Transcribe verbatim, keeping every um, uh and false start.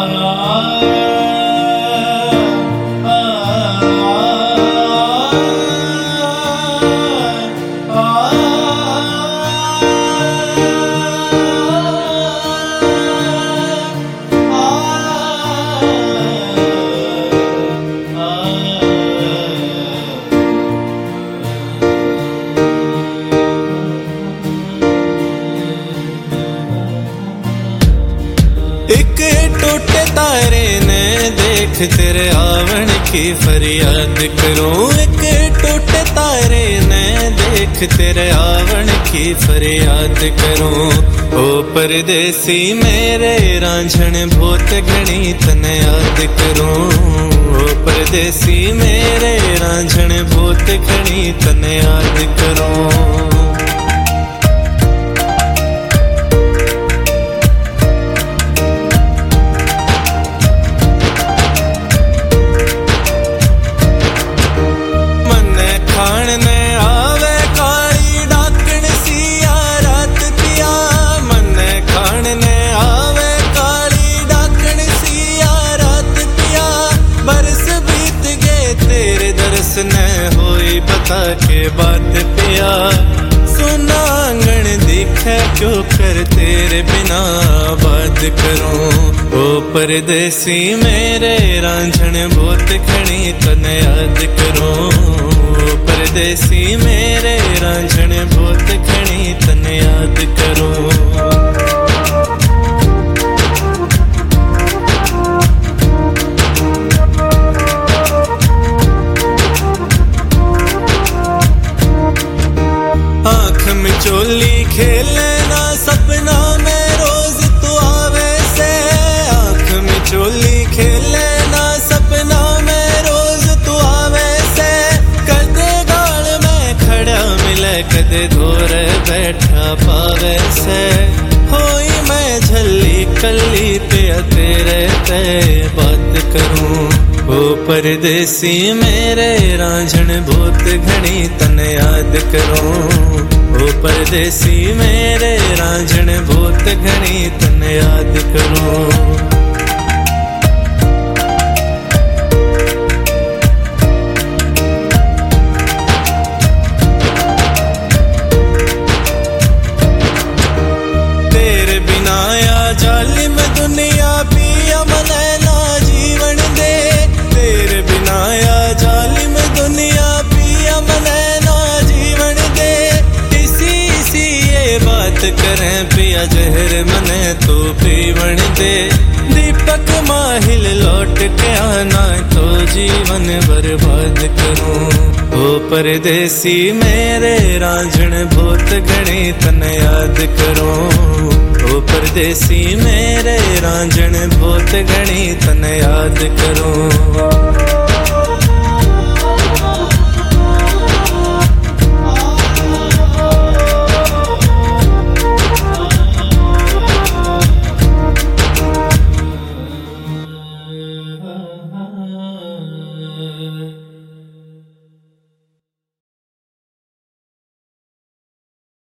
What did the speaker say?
एक टूटे तारे ने देख तेरे आवन की फरियाद करूं। एक टूटे तारे ने देख तेरे आवन की फरियाद करूं। ओ परदेसी मेरे रांझण बहुत घनी तने याद करूं। ओ परदेसी मेरे रांझण बहुत घनी तने याद करूं। न होई बता के बात पिया। सुना आंगन दिखे क्यों कर तेरे बिना बात करूं। ओ परदेसी मेरे रांझण बहुत घनी तने याद करूं। ओ परदेसी मेरे रांझण बहुत घनी तने याद करूं। चोली खेले ना सपना में रोज तू आवे से। आँख में चोली खेले ना सपना में रोज तू आवे से। कदे गाल में खड़ा मिले कदे दूर बैठा पावे से। होई मैं झल्ली कल्ली पे तेरे ते बात करूं। ओ परदेसी मेरे रांझण बहुत घनी तने याद करूं। ओ परदेसी मेरे रांझण बहुत घनी तने याद करूं। तेरे बिना या जालिम दुनिया पिया मने ना जीवन दे। तेरे बिना या जालिम दुनिया पिया मने ना जीवन दे। बात करें पिया जहर मने तो पीवन दे। दीपक माहिल लौट के आना तो जीवन बर्बाद करूं। ओ परदेसी मेरे रांझण बहुत घनी तने याद करूं। ओ परदेसी मेरे रांझण बहुत घनी तने याद करूं।